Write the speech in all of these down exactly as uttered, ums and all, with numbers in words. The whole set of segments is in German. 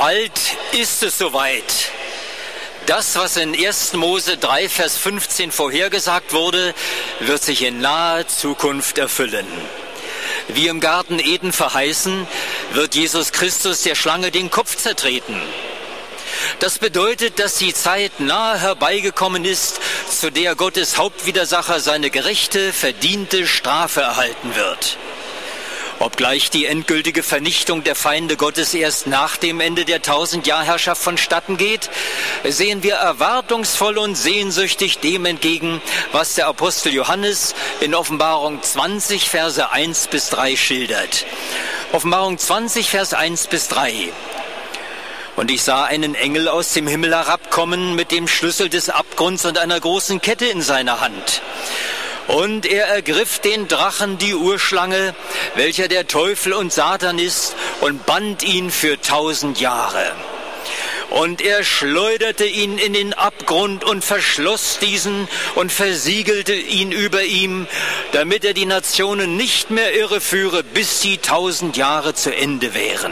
Bald ist es soweit. Das, was in ersten Mose drei, Vers fünfzehn vorhergesagt wurde, wird sich in naher Zukunft erfüllen. Wie im Garten Eden verheißen, wird Jesus Christus der Schlange den Kopf zertreten. Das bedeutet, dass die Zeit nahe herbeigekommen ist, zu der Gottes Hauptwidersacher seine gerechte, verdiente Strafe erhalten wird. Obgleich die endgültige Vernichtung der Feinde Gottes erst nach dem Ende der Tausendjahrherrschaft vonstatten geht, sehen wir erwartungsvoll und sehnsüchtig dem entgegen, was der Apostel Johannes in Offenbarung zwanzig, Verse eins bis drei schildert. Offenbarung zwanzig, Vers eins bis drei. Und ich sah einen Engel aus dem Himmel herabkommen mit dem Schlüssel des Abgrunds und einer großen Kette in seiner Hand. Und er ergriff den Drachen, die Urschlange, welcher der Teufel und Satan ist, und band ihn für tausend Jahre. Und er schleuderte ihn in den Abgrund und verschloss diesen und versiegelte ihn über ihm, damit er die Nationen nicht mehr irreführe, bis die tausend Jahre zu Ende wären.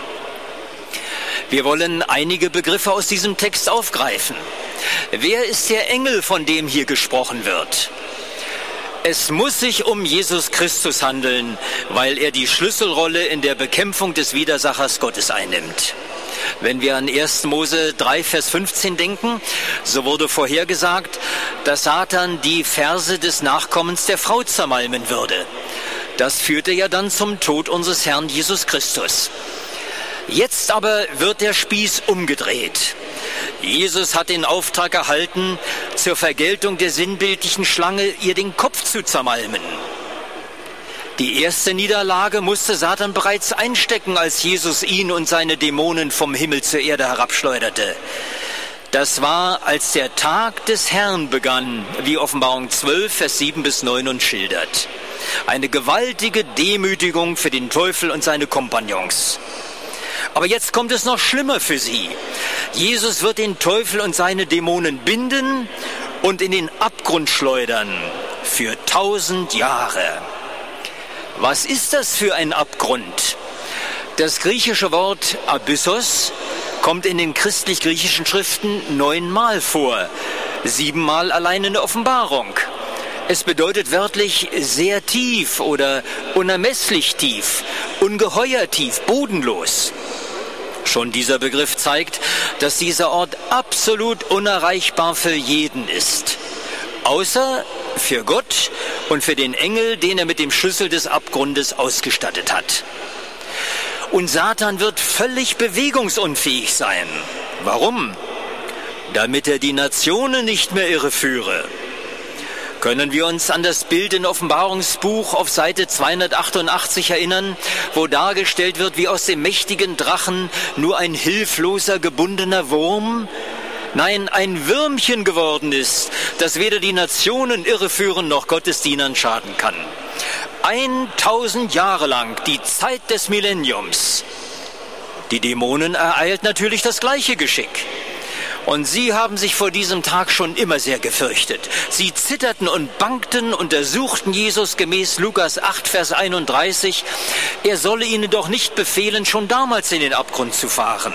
Wir wollen einige Begriffe aus diesem Text aufgreifen. Wer ist der Engel, von dem hier gesprochen wird? Es muss sich um Jesus Christus handeln, weil er die Schlüsselrolle in der Bekämpfung des Widersachers Gottes einnimmt. Wenn wir an ersten Mose drei, Vers fünfzehn denken, so wurde vorhergesagt, dass Satan die Ferse des Nachkommens der Frau zermalmen würde. Das führte ja dann zum Tod unseres Herrn Jesus Christus. Jetzt aber wird der Spieß umgedreht. Jesus hat den Auftrag erhalten, zur Vergeltung der sinnbildlichen Schlange ihr den Kopf zu zermalmen. Die erste Niederlage musste Satan bereits einstecken, als Jesus ihn und seine Dämonen vom Himmel zur Erde herabschleuderte. Das war, als der Tag des Herrn begann, wie Offenbarung zwölf, Vers sieben bis neun uns schildert. Eine gewaltige Demütigung für den Teufel und seine Kompagnons. Aber jetzt kommt es noch schlimmer für sie. Jesus wird den Teufel und seine Dämonen binden und in den Abgrund schleudern für tausend Jahre. Was ist das für ein Abgrund? Das griechische Wort Abyssos kommt in den christlich-griechischen Schriften neunmal vor, siebenmal allein in der Offenbarung. Es bedeutet wörtlich sehr tief oder unermesslich tief, ungeheuer tief, bodenlos. Schon dieser Begriff zeigt, dass dieser Ort absolut unerreichbar für jeden ist. Außer für Gott und für den Engel, den er mit dem Schlüssel des Abgrundes ausgestattet hat. Und Satan wird völlig bewegungsunfähig sein. Warum? Damit er die Nationen nicht mehr irreführe. Können wir uns an das Bild in Offenbarungsbuch auf Seite zweihundertachtundachtzig erinnern, wo dargestellt wird, wie aus dem mächtigen Drachen nur ein hilfloser, gebundener Wurm, nein, ein Würmchen geworden ist, das weder die Nationen irreführen noch Gottes Dienern schaden kann. Eintausend Jahre lang, die Zeit des Millenniums. Die Dämonen ereilt natürlich das gleiche Geschick. Und sie haben sich vor diesem Tag schon immer sehr gefürchtet. Sie zitterten und bangten, untersuchten Jesus gemäß Lukas acht, Vers einunddreißig. Er solle ihnen doch nicht befehlen, schon damals in den Abgrund zu fahren.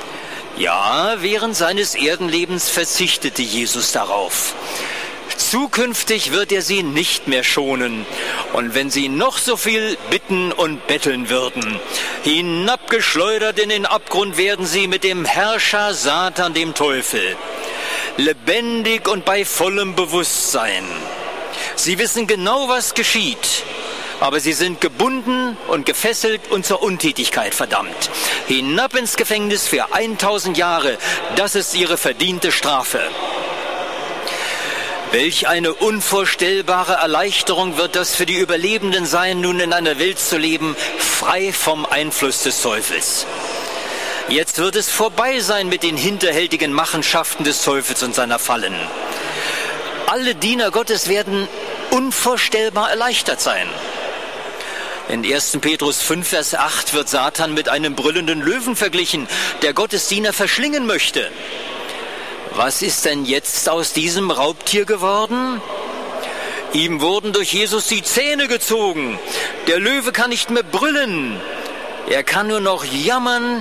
Ja, während seines Erdenlebens verzichtete Jesus darauf. Zukünftig wird er sie nicht mehr schonen. Und wenn sie noch so viel bitten und betteln würden, hinabgeschleudert in den Abgrund werden sie mit dem Herrscher Satan, dem Teufel, lebendig und bei vollem Bewusstsein. Sie wissen genau, was geschieht, aber sie sind gebunden und gefesselt und zur Untätigkeit verdammt. Hinab ins Gefängnis für tausend Jahre, das ist ihre verdiente Strafe. Welch eine unvorstellbare Erleichterung wird das für die Überlebenden sein, nun in einer Welt zu leben, frei vom Einfluss des Teufels. Jetzt wird es vorbei sein mit den hinterhältigen Machenschaften des Teufels und seiner Fallen. Alle Diener Gottes werden unvorstellbar erleichtert sein. In ersten Petrus fünf, Vers acht wird Satan mit einem brüllenden Löwen verglichen, der Gottes Diener verschlingen möchte. Was ist denn jetzt aus diesem Raubtier geworden? Ihm wurden durch Jesus die Zähne gezogen. Der Löwe kann nicht mehr brüllen. Er kann nur noch jammern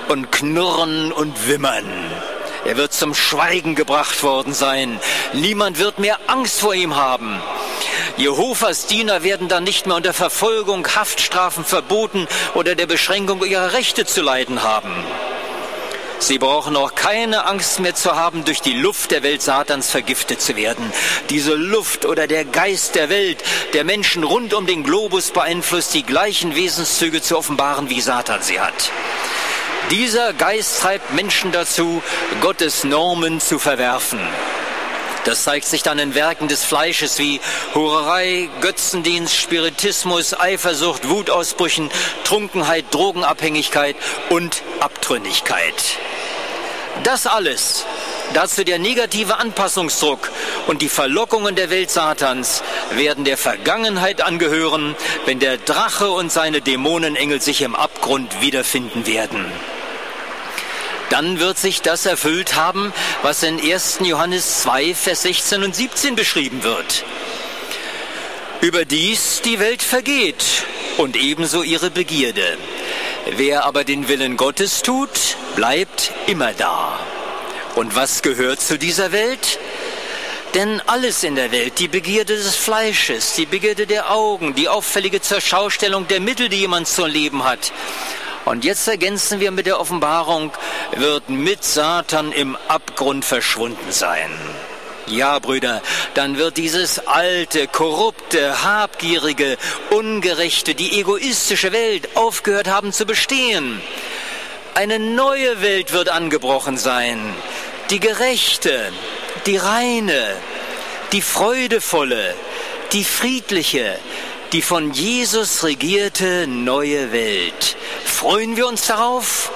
und knurren und wimmern. Er wird zum Schweigen gebracht worden sein. Niemand wird mehr Angst vor ihm haben. Jehovas Diener werden dann nicht mehr unter Verfolgung, Haftstrafen, Verboten oder der Beschränkung ihrer Rechte zu leiden haben. Sie brauchen auch keine Angst mehr zu haben, durch die Luft der Welt Satans vergiftet zu werden. Diese Luft oder der Geist der Welt, der Menschen rund um den Globus beeinflusst, die gleichen Wesenszüge zu offenbaren, wie Satan sie hat. Dieser Geist treibt Menschen dazu, Gottes Normen zu verwerfen. Das zeigt sich dann in Werken des Fleisches wie Hurerei, Götzendienst, Spiritismus, Eifersucht, Wutausbrüchen, Trunkenheit, Drogenabhängigkeit und Abtrünnigkeit. Das alles, dazu der negative Anpassungsdruck und die Verlockungen der Welt Satans, werden der Vergangenheit angehören, wenn der Drache und seine Dämonenengel sich im Abgrund wiederfinden werden. Dann wird sich das erfüllt haben, was in ersten Johannes zwei, Vers sechzehn und siebzehn beschrieben wird. Überdies die Welt vergeht und ebenso ihre Begierde. Wer aber den Willen Gottes tut, bleibt immer da. Und was gehört zu dieser Welt? Denn alles in der Welt, die Begierde des Fleisches, die Begierde der Augen, die auffällige Zurschaustellung der Mittel, die jemand zu leben hat. Und jetzt ergänzen wir mit der Offenbarung, wird mit Satan im Abgrund verschwunden sein. Ja, Brüder, dann wird dieses alte, korrupte, habgierige, ungerechte, die egoistische Welt aufgehört haben zu bestehen. Eine neue Welt wird angebrochen sein, die gerechte, die reine, die freudevolle, die friedliche, die von Jesus regierte neue Welt. Freuen wir uns darauf?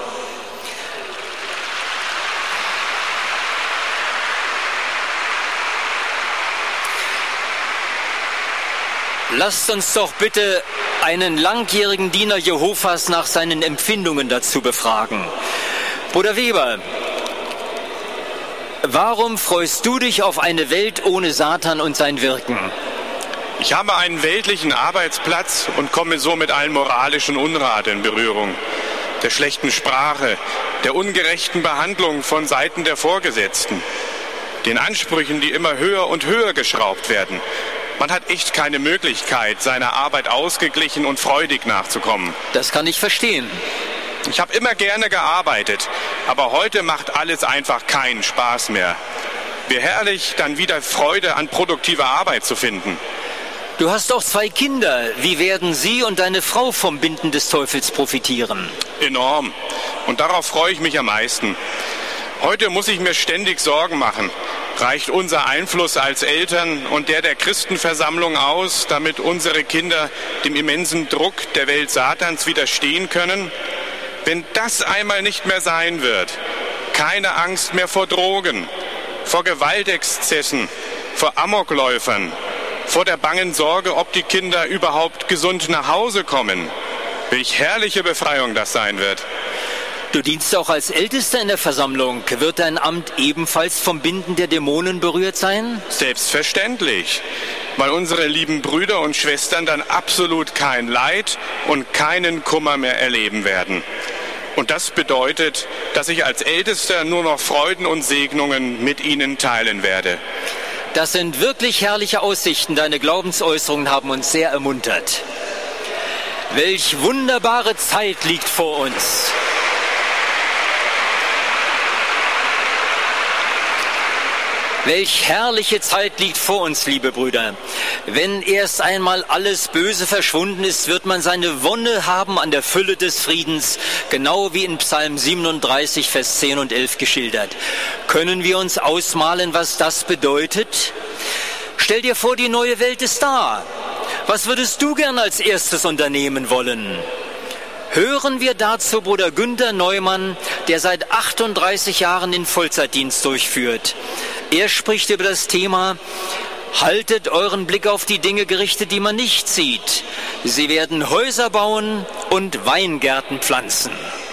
Lasst uns doch bitte einen langjährigen Diener Jehovas nach seinen Empfindungen dazu befragen. Bruder Weber, warum freust du dich auf eine Welt ohne Satan und sein Wirken? Ich habe einen weltlichen Arbeitsplatz und komme so mit allen moralischen Unrat in Berührung. Der schlechten Sprache, der ungerechten Behandlung von Seiten der Vorgesetzten, den Ansprüchen, die immer höher und höher geschraubt werden. Man hat echt keine Möglichkeit, seiner Arbeit ausgeglichen und freudig nachzukommen. Das kann ich verstehen. Ich habe immer gerne gearbeitet, aber heute macht alles einfach keinen Spaß mehr. Wie herrlich, dann wieder Freude an produktiver Arbeit zu finden. Du hast auch zwei Kinder. Wie werden sie und deine Frau vom Binden des Teufels profitieren? Enorm. Und darauf freue ich mich am meisten. Heute muss ich mir ständig Sorgen machen. Reicht unser Einfluss als Eltern und der der Christenversammlung aus, damit unsere Kinder dem immensen Druck der Welt Satans widerstehen können? Wenn das einmal nicht mehr sein wird, keine Angst mehr vor Drogen, vor Gewaltexzessen, vor Amokläufern, vor der bangen Sorge, ob die Kinder überhaupt gesund nach Hause kommen. Welch herrliche Befreiung das sein wird. Du dienst auch als Ältester in der Versammlung. Wird dein Amt ebenfalls vom Binden der Dämonen berührt sein? Selbstverständlich, weil unsere lieben Brüder und Schwestern dann absolut kein Leid und keinen Kummer mehr erleben werden. Und das bedeutet, dass ich als Ältester nur noch Freuden und Segnungen mit ihnen teilen werde. Das sind wirklich herrliche Aussichten. Deine Glaubensäußerungen haben uns sehr ermuntert. Welch wunderbare Zeit liegt vor uns. Welch herrliche Zeit liegt vor uns, liebe Brüder. Wenn erst einmal alles Böse verschwunden ist, wird man seine Wonne haben an der Fülle des Friedens, genau wie in Psalm siebenunddreißig, Vers zehn und elf geschildert. Können wir uns ausmalen, was das bedeutet? Stell dir vor, die neue Welt ist da. Was würdest du gern als erstes unternehmen wollen? Hören wir dazu Bruder Günter Neumann, der seit achtunddreißig Jahren den Vollzeitdienst durchführt. Er spricht über das Thema: Haltet euren Blick auf die Dinge gerichtet, die man nicht sieht. Sie werden Häuser bauen und Weingärten pflanzen.